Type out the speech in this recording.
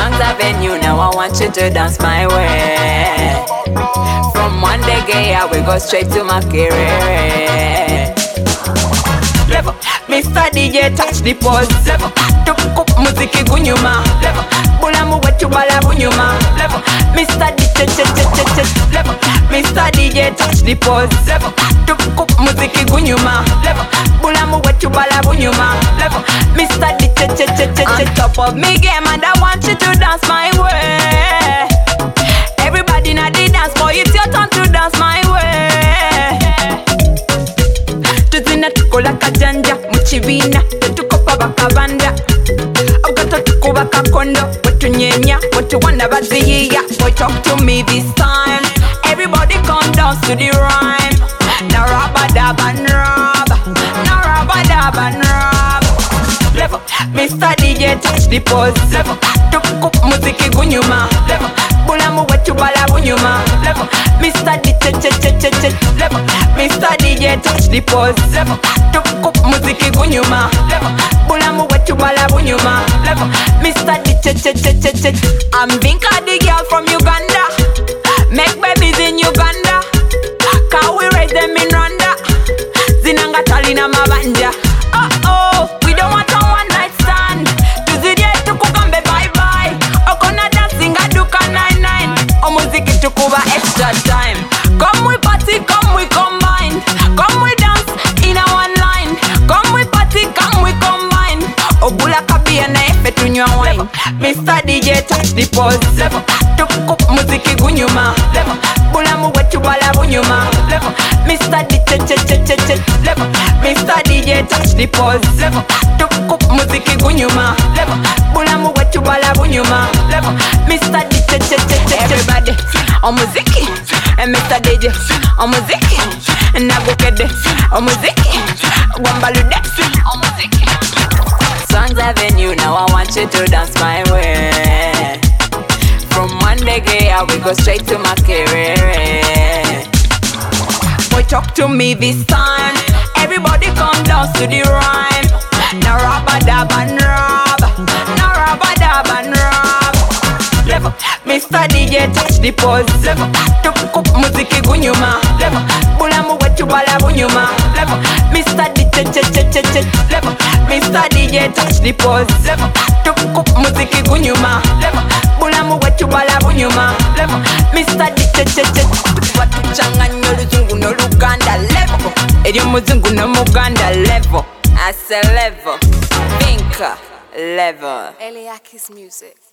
Songs Avenue, now I want you to dance my way. From one day gay, I will go straight to my career. Level, Mr. DJ touch the pulse. Level, tukup muziki gunyuma. Level, bulamu wetu bala bunyuma. Level, Mr. DJ level, Mr. DJ touch the pulse. Level, tukup muziki gunyuma. Level, bulamu wetu bala bunyuma. Level, Mr. DJ on top of me game and I want you to dance my way. Everybody na the dance boy, it's your turn to dance my way. Tuzina tukola kajanja, muchibina, tutukopa bakabanda. Ugato tukuba kakondo, watu nyenya, watu wana baziya. Boy talk to me this time. Everybody come dance to the rhyme. Na rabba dabba rub, na rabba dabba rub. Level, Mr. DJ touch the pulse. Level, tukup muziki gunyuma. Level, bulamu wetu bala bunyuma. Level, Mr. DJ level, Mr. DJ touch the pulse. Level, tukup muziki gunyuma. Level, bulamu wetu bala bunyuma. Level, Mr. DJ I'm Vinka the girl from Uganda. Make babies in Uganda. Can we raise them in Rwanda? Zinanga talina mabanja. Oh, we don't want a one night stand. Tuzidia tukukambe bye bye. Okona dancing aduka 99. Omuziki tukuba extra time. Come we party, come we combine. Come we dance in a one line. Come we party, come we combine. Obula kabia na efe tunywa wine. Mr. DJ touch the pulse. Level, tukup muziki gunyuma. Level, bulamu wetu bala bunyuma. Level, Mr. DJ level, Mr. DJ touch the pulse. Level, tukup muziki gunyuma. Level, bulamu wetu bala bunyuma. Level, Mr. DJ everybody on muziki. And Mr. DJ on muziki. Nagukede on muziki. Wambalude on muziki. Songs Avenue, now I want you to dance my way. From one day gay, I will go straight to my career. Boy, talk to me this time. Everybody come dance to the rhyme. Na rabba dabba rub, na rabba dabba rub. Level, Mr. DJ touch the pulse. Level, tukup muziki gunyuma. Level, bulamu wetu bala bunyuma. Level, Mr. DJ level, Mr. DJ touch the pulse. Level, tukup muziki gunyuma. Level, bulamu wetu bala bunyuma. Level, Mr. DJ watu changanya oluzungu n'oluganda level. Eri omuzungu n'omuganda level. I say level, Vinka level. Eliakis music.